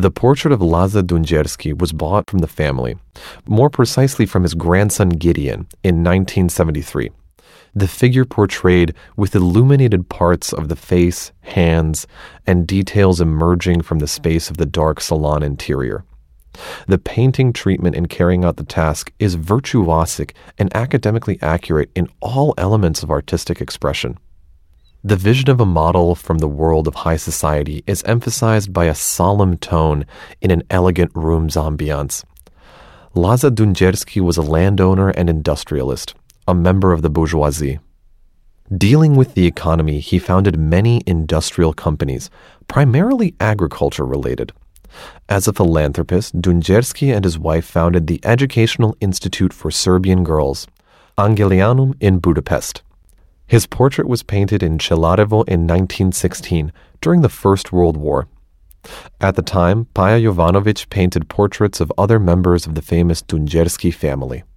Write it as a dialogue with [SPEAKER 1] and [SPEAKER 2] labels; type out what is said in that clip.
[SPEAKER 1] The portrait of Laza Dunjersky was bought from the family, more precisely from his grandson Gideon, in 1973. The figure portrayed with illuminated parts of the face, hands, and details emerging from the space of the dark salon interior. The painting treatment in carrying out the task is virtuosic and academically accurate in all elements of artistic expression. The vision of a model from the world of high society is emphasized by a solemn tone in an elegant room's ambiance. Laza Dunjersky was a landowner and industrialist, a member of the bourgeoisie. Dealing with the economy, he founded many industrial companies, primarily agriculture-related. As a philanthropist, Dunjersky and his wife founded the Educational Institute for Serbian Girls, Angelianum, in Budapest. His portrait was painted in Celarevo in 1916, during the First World War. At the time, Paja Jovanović painted portraits of other members of the famous Dunjersky family.